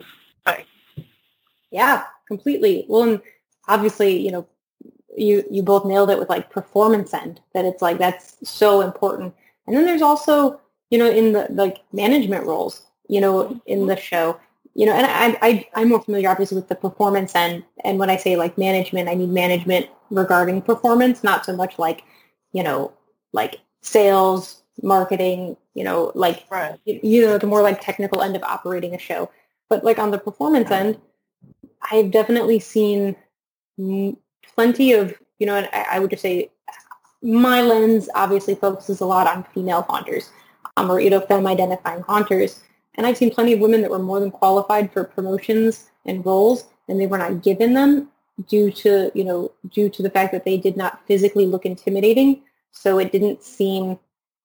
Yeah, completely. Well, and obviously, you know, you you both nailed it with like performance end, that it's like that's so important. And then there's also, you know, in the like management roles, you know, in the show, you know, and I, I I'm more familiar obviously with the performance end. And when I say like management, I mean management regarding performance, not so much like, you know, like sales, marketing, you know, like Right. you, you know, the more like technical end of operating a show. But like on the performance end, I've definitely seen mm, plenty of, you know, and I, I would just say my lens obviously focuses a lot on female haunters, um, or, you know, femme-identifying haunters. And I've seen plenty of women that were more than qualified for promotions and roles, and they were not given them due to, you know, due to the fact that they did not physically look intimidating. So it didn't seem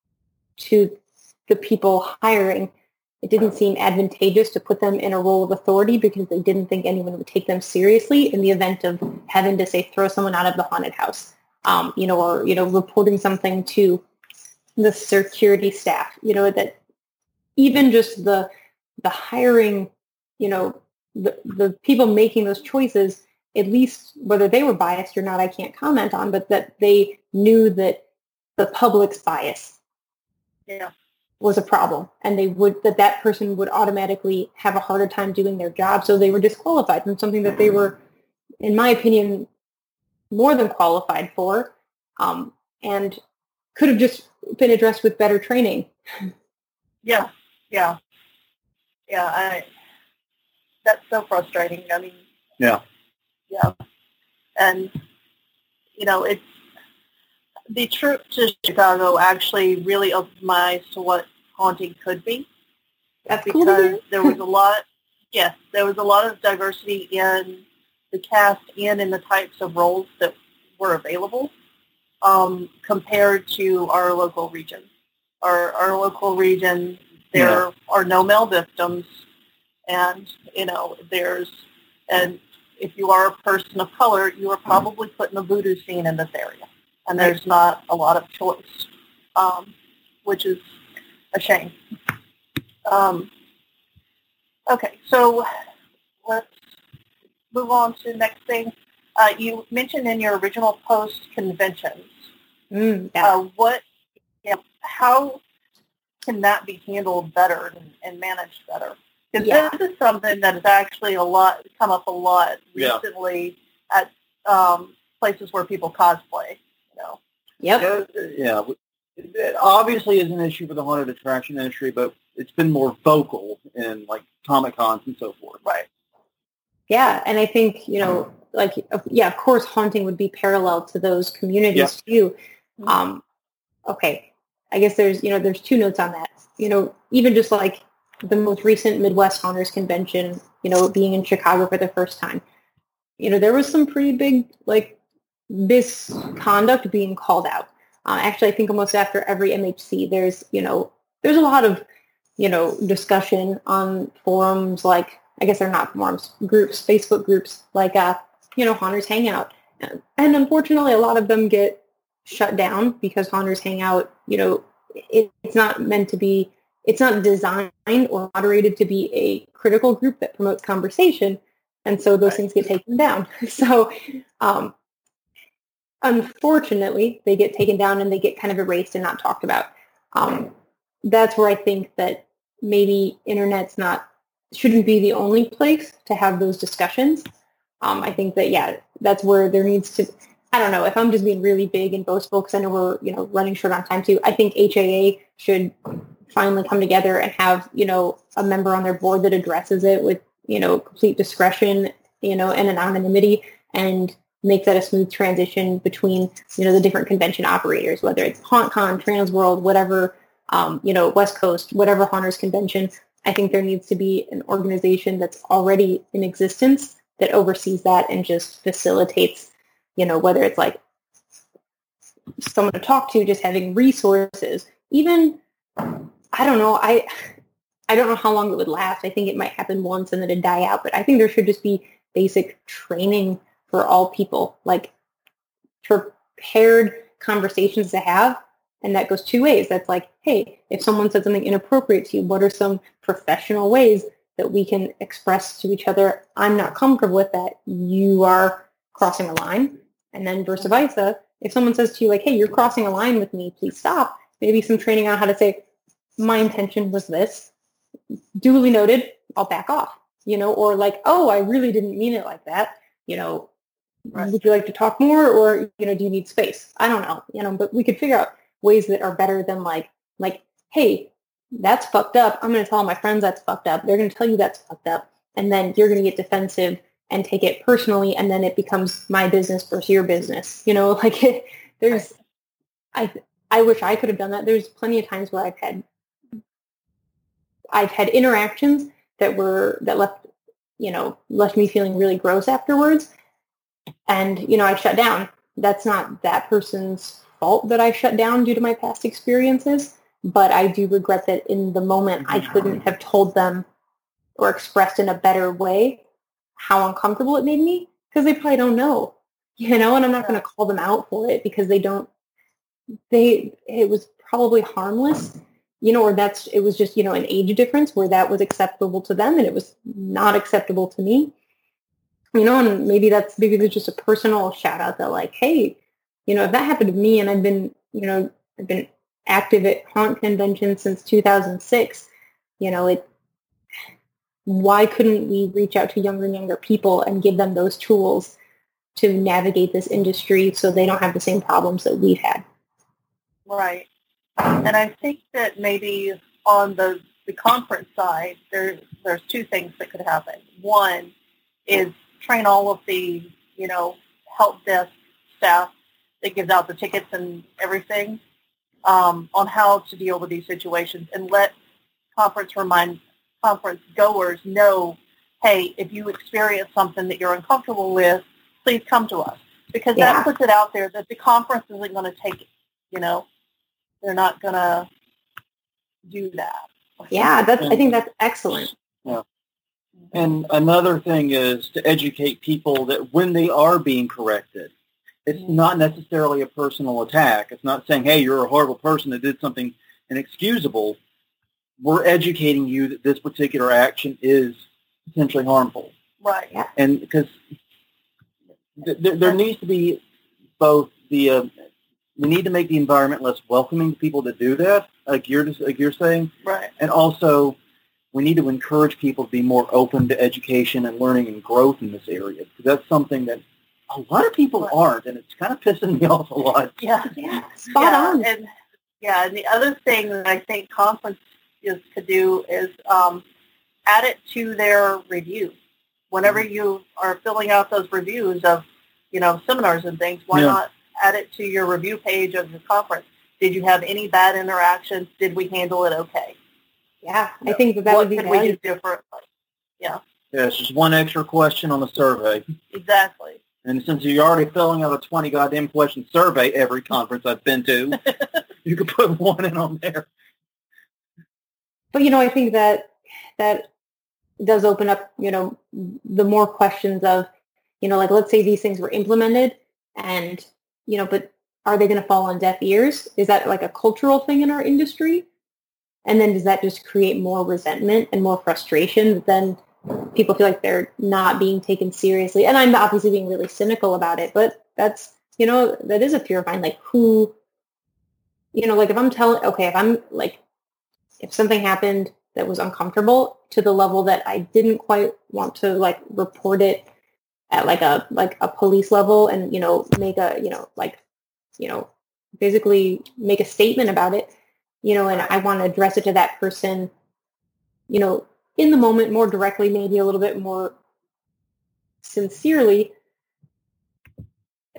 to the people hiring, it didn't seem advantageous to put them in a role of authority because they didn't think anyone would take them seriously in the event of having to, say, throw someone out of the haunted house, um, you know, or, you know, reporting something to the security staff, you know, that even just the the hiring, you know, the, the people making those choices, at least whether they were biased or not, I can't comment on, but that they knew that the public's bias Yeah. was a problem, and they would that that person would automatically have a harder time doing their job, so they were disqualified from something that they were, in my opinion, more than qualified for, um, and could have just been addressed with better training. Yeah. Yeah. Yeah. I, that's so frustrating. I mean, Yeah. yeah. And, you know, it's, the trip to Chicago actually really opened my eyes to what haunting could be. That's cool to Because hear. there was a lot, yes, there was a lot of diversity in the cast and in the types of roles that were available um, compared to our local region. Our, our local region, there Yeah. are no male victims, and, you know, there's, and if you are a person of color, you are probably put in a voodoo scene in this area. And there's not a lot of choice, um, which is a shame. Um, okay, so let's move on to the next thing. Uh, you mentioned in your original post conventions. Mm, yeah. Uh, what, yeah, how can that be handled better and, and managed better? Because Yeah. this is something that has actually a lot come up a lot Yeah. recently at um, places where people cosplay. You know. Yep. Yeah, yeah. It obviously is an issue for the haunted attraction industry, but it's been more vocal in like Comic Cons and so forth. Right. Yeah, and I think, you know, like, yeah, of course, haunting would be parallel to those communities too. Um, okay, I guess there's, you know, there's two notes on that. You know, even just like the most recent Midwest Haunters Convention, you know, being in Chicago for the first time, you know, there was some pretty big, like, misconduct being called out. Uh, actually, I think almost after every M H C, there's, you know, there's a lot of, you know, discussion on forums like, I guess they're not forums, groups, Facebook groups, like, uh, you know, Haunters Hangout. And, and unfortunately, a lot of them get shut down because Haunters Hangout, you know, it, it's not meant to be, it's not designed or moderated to be a critical group that promotes conversation. And so those Right. things get taken down. So, um, unfortunately, they get taken down and they get kind of erased and not talked about. Um, that's where I think that maybe internet's not, shouldn't be the only place to have those discussions. Um, I think that, yeah, that's where there needs to, I don't know, if I'm just being really big and boastful, because I know we're, you know, running short on time too, I think H A A should finally come together and have, you know, a member on their board that addresses it with, you know, complete discretion, you know, and an anonymity, and make that a smooth transition between, you know, the different convention operators, whether it's HauntCon, Transworld, whatever, um, you know, West Coast, whatever Haunters convention. I think there needs to be an organization that's already in existence that oversees that and just facilitates, you know, whether it's like someone to talk to, just having resources, even, I don't know, I I don't know how long it would last. I think it might happen once and then it'd die out, but I think there should just be basic training for all people, like prepared conversations to have. And that goes two ways. That's like, hey, if someone said something inappropriate to you, what are some professional ways that we can express to each other, I'm not comfortable with that, you are crossing a line? And then versa versa, if someone says to you like, hey, you're crossing a line with me, please stop, maybe some training on how to say, my intention was this, duly noted, I'll back off, you know, or like, oh, I really didn't mean it like that, you know, right. Would you like to talk more, or, you know, do you need space? I don't know, you know, but we could figure out ways that are better than like, like, hey, that's fucked up. I'm going to tell all my friends that's fucked up. They're going to tell you that's fucked up. And then you're going to get defensive and take it personally. And then it becomes my business versus your business. You know, like it, there's, I, I wish I could have done that. There's plenty of times where I've had, I've had interactions that were, that left, you know, left me feeling really gross afterwards. And, you know, I shut down. That's not that person's fault that I shut down due to my past experiences, but I do regret that in the moment I couldn't have told them or expressed in a better way how uncomfortable it made me, because they probably don't know, you know, and I'm not going to call them out for it because they don't, they, it was probably harmless, you know, or that's, it was just, you know, an age difference where that was acceptable to them and it was not acceptable to me, you know, and maybe that's, maybe there's just a personal shout out that like, hey, you know, if that happened to me and I've been, you know, I've been active at haunt conventions since two thousand six, you know, it, why couldn't we reach out to younger and younger people and give them those tools to navigate this industry so they don't have the same problems that we've had? Right. And I think that maybe on the, the conference side, there, there's two things that could happen. One is train all of the, you know, help desk staff that gives out the tickets and everything um, on how to deal with these situations, and let conference remind conference goers know, hey, if you experience something that you're uncomfortable with, please come to us, because yeah. that puts it out there that the conference isn't going to take it. You know, they're not going to do that. Yeah, that's. I think that's excellent. Yeah. And another thing is to educate people that when they are being corrected, it's not necessarily a personal attack. It's not saying, hey, you're a horrible person that did something inexcusable. We're educating you that this particular action is potentially harmful. Right. And because th- th- there needs to be both the, uh, we need to make the environment less welcoming to people that do that, like you're, just, like you're saying. Right. And also, we need to encourage people to be more open to education and learning and growth in this area, because that's something that a lot of people aren't, and it's kind of pissing me off a lot. Yeah, yeah, spot yeah, on. And yeah, and the other thing that I think conferences could do is um, add it to their review. Whenever you are filling out those reviews of, you know, seminars and things, why yeah. not add it to your review page of the conference? Did you have any bad interactions? Did we handle it okay? Yeah, I think that that what would be could valuable. we do differently? Yeah. Yeah, it's just one extra question on the survey. Exactly. And since you're already filling out a twenty goddamn question survey every conference I've been to, you could put one in on there. But, you know, I think that that does open up, you know, the more questions of, you know, like, let's say these things were implemented and, you know, but are they going to fall on deaf ears? Is that like a cultural thing in our industry? And then does that just create more resentment and more frustration than people feel like they're not being taken seriously? And I'm obviously being really cynical about it, but that's, you know, that is a fear of mine. Like who, you know, like if I'm telling, okay, if I'm like, if something happened that was uncomfortable to the level that I didn't quite want to like report it at like a, like a police level and, you know, make a, you know, like, you know, basically make a statement about it, you know, and I want to address it to that person, you know, in the moment, more directly, maybe a little bit more sincerely.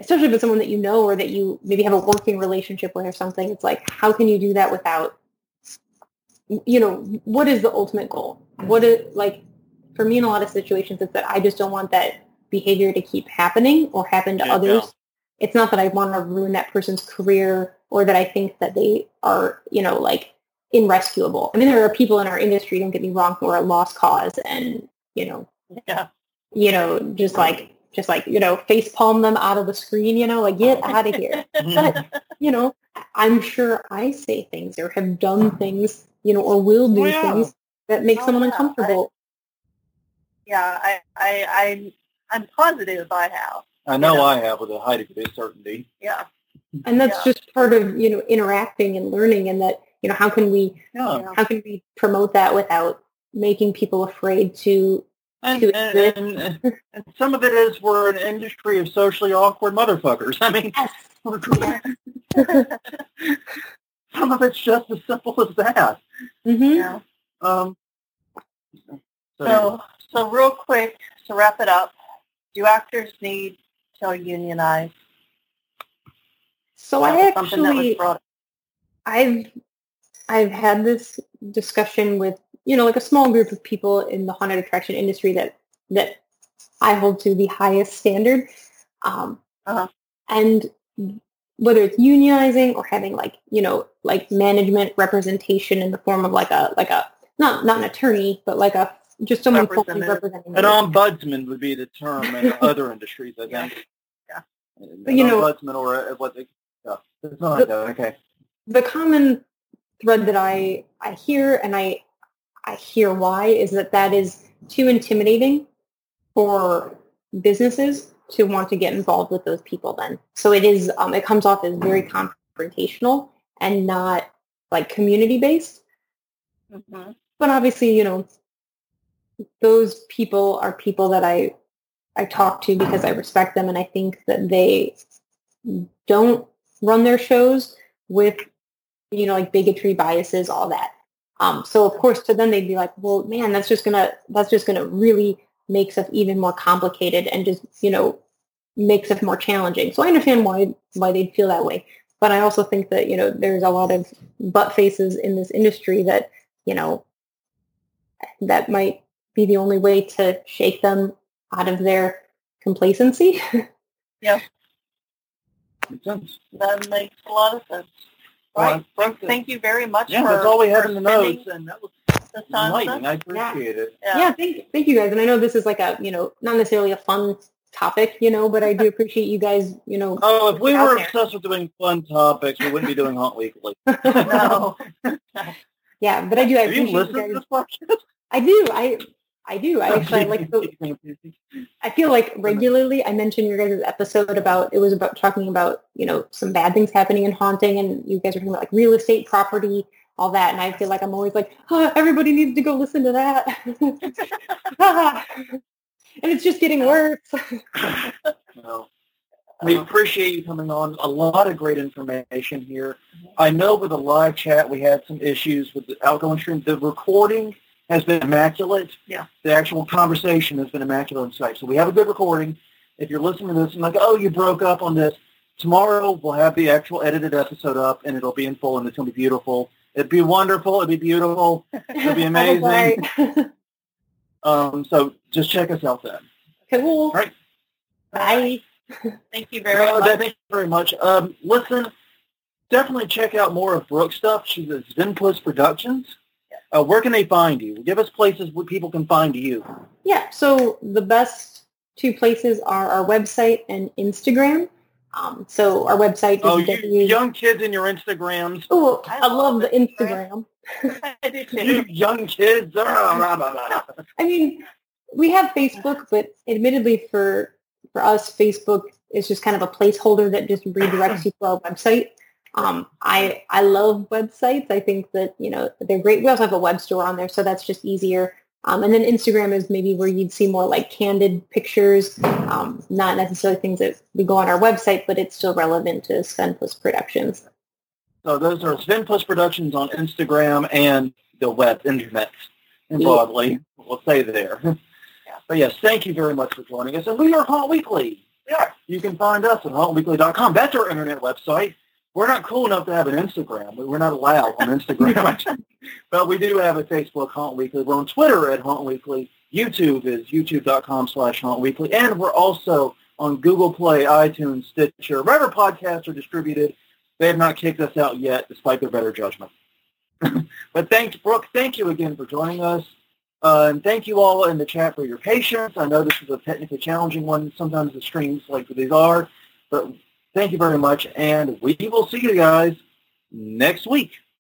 especially if it's someone that you know or that you maybe have a working relationship with or something, it's like, how can you do that without, you know, what is the ultimate goal? What is, like, for me in a lot of situations, it's that I just don't want that behavior to keep happening or happen to Yeah, others. yeah. It's not that I want to ruin that person's career or that I think that they are, you know, like, irrescuable. I mean, there are people in our industry, don't get me wrong, who are a lost cause and, you know, Yeah. you know, just like, just like, you know, face palm them out of the screen, you know, like, get out of here. But, you know, I'm sure I say things or have done things, you know, or will do Oh, yeah. things that make Oh, someone yeah. uncomfortable. Yeah, I, I, I, I'm positive I have. I know You know. I have with a high degree of certainty. Yeah. And that's Yeah. just part of, you know, interacting and learning, and that, you know, how can we, Yeah. how can we promote that without making people afraid to, And, to and, exist? and, and some of it is we're an industry of socially awkward motherfuckers. I mean, some of it's just as simple as that. Mm-hmm. Yeah. Um, so, So, so real quick to wrap it up, do actors need to unionize? So That I was something that was actually, brought. I've, I've had this discussion with, you know, like a small group of people in the haunted attraction industry that, that I hold to the highest standard. Um, Uh-huh. and whether it's unionizing or having like, you know, like management representation in the form of like a, like a, not, not an attorney, but like a, just someone formally Representative. representing an you. ombudsman would be the term in other industries, I Yeah. think. Yeah. An But, you know- ombudsman or a, what they, yeah, it's not like that. Okay. The common thread that I, I hear, and I, I hear why, is that that is too intimidating for businesses to want to get involved with those people then. So it is, um, it comes off as very confrontational and not like community-based. Mm-hmm. But obviously, you know, those people are people that I, I talk to because I respect them, and I think that they don't run their shows with, you know, like bigotry, biases, all that. Um, so of course, to them, they'd be like, well, man, that's just gonna, that's just gonna really make stuff even more complicated and just, you know, make stuff more challenging. So I understand why, why they'd feel that way. But I also think that, you know, there's a lot of butt faces in this industry that, you know, that might be the only way to shake them out of their complacency. Makes sense. That makes a lot of sense. Well, Right. I think that- Thank you very much Yeah, for that's all we have for in the spending notes, and that was this time with enlightening. us. I appreciate it. Yeah. Yeah, thank, thank you guys. And I know this is like a, you know, not necessarily a fun topic, you know, but I do appreciate you guys, you know. Oh, if we out were there. obsessed with doing fun topics, we wouldn't be doing Haunt Weekly. No. Yeah, but I do. I Have you appreciate you listened guys. to this podcast? I do. I I do. I actually I like the, I feel like regularly I mention your guys' episode about, it was about talking about, you know, some bad things happening in haunting, and you guys are talking about like real estate, property, all that. And I feel like I'm always like, oh, everybody needs to go listen to that. And it's just getting worse. No. We appreciate you coming on. A lot of great information here. I know with the live chat we had some issues with the outgoing stream. The recording has been immaculate. Yeah. The actual conversation has been immaculate on Skype. So we have a good recording. If you're listening to this and like, oh, you broke up on this, tomorrow we'll have the actual edited episode up, and it'll be in full, and it's going to be beautiful. It'd be wonderful. It'd be beautiful. It'd be amazing. Right. Um, so just check us out then. Cool. All right. Bye. Thank you very Uh, much. Thank you very much. Um, listen, definitely check out more of Brooke's stuff. She's at Svenpuss Productions. Uh, where can they find you? Give us places where people can find you. Yeah, so the best two places are our website and Instagram. Um, so our website is Oh, you w- young kids in your Instagrams. Oh, I I love love the Instagram. Instagram. I do too. You young kids. Ah, blah, blah, blah. I mean, we have Facebook, but admittedly for for us, Facebook is just kind of a placeholder that just redirects you to our website. Um, I I love websites. I think that, you know, they're great. We also have a web store on there, so that's just easier. Um, and then Instagram is maybe where you'd see more like candid pictures, um, not necessarily things that we go on our website, but it's still relevant to Svenpuss Productions. So those are Svenpuss Productions on Instagram and the web, internet, and Yeah. broadly. We'll say there. But yes, thank you very much for joining us. And we are Haunt Weekly. Yeah. You can find us at haunt weekly dot com. That's our internet website. We're not cool enough to have an Instagram. We're not allowed on Instagram. But we do have a Facebook, Haunt Weekly. We're on Twitter at Haunt Weekly. YouTube is youtube dot com slash Haunt Weekly. And we're also on Google Play, iTunes, Stitcher. Wherever podcasts are distributed, they have not kicked us out yet, despite their better judgment. But thanks, Brooke. Thank you again for joining us. Uh, and thank you all in the chat for your patience. I know this is a technically challenging one. Sometimes the streams like these are. But thank you very much. And we will see you guys next week.